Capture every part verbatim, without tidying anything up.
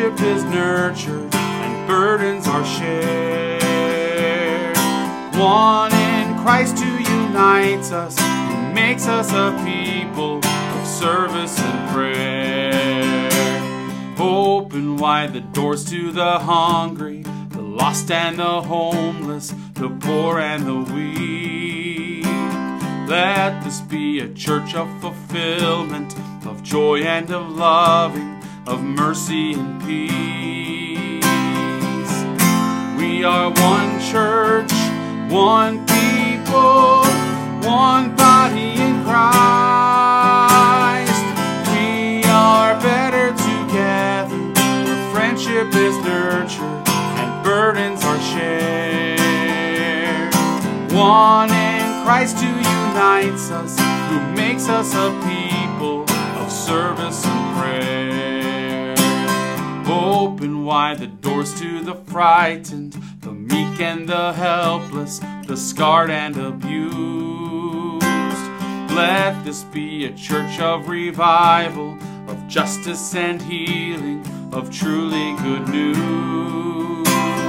friendship is nurtured and burdens are shared. One in Christ who unites us, who makes us a people of service and prayer. Open wide the doors to the hungry, the lost and the homeless, the poor and the weak. Let this be a church of fulfillment, of joy and of loving, of mercy and peace. We are one church, one people, one body in Christ. We are better together, where friendship is nurtured and burdens are shared. One in Christ who unites us, who makes us a people of service and prayer. Open wide the doors to the frightened, the meek and the helpless, the scarred and abused. Let this be a church of revival, of justice and healing, of truly good news.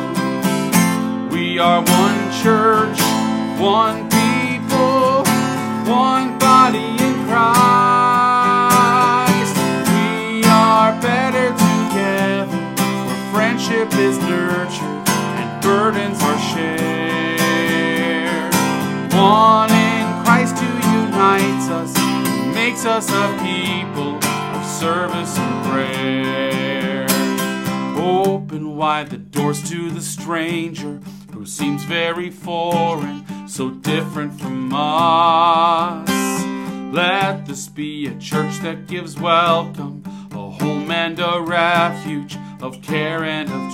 We are one church, one people, one body in Christ. We are better together, where friendship is nurtured and burdens are shared. One in Christ who unites us, who makes us a people of service and prayer. Open wide the doors to the stranger, who seems very foreign, so different from us. Let this be a church that gives welcome, a home and a refuge, of care and of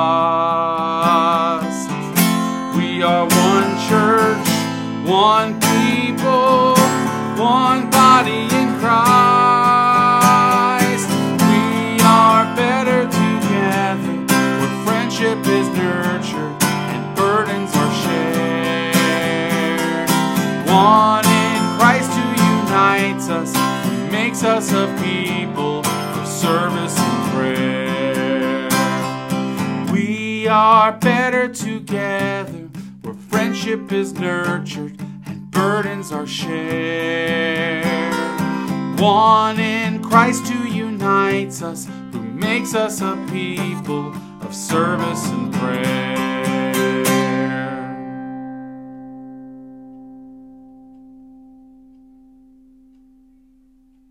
trust. We are one church, one people, one body in Christ. We are better together, where friendship is nurtured and burdens are shared. One in Christ who unites us, who makes us a people of service and prayer. We are better together, where friendship is nurtured and burdens are shared. One in Christ who unites us, who makes us a people of service and prayer.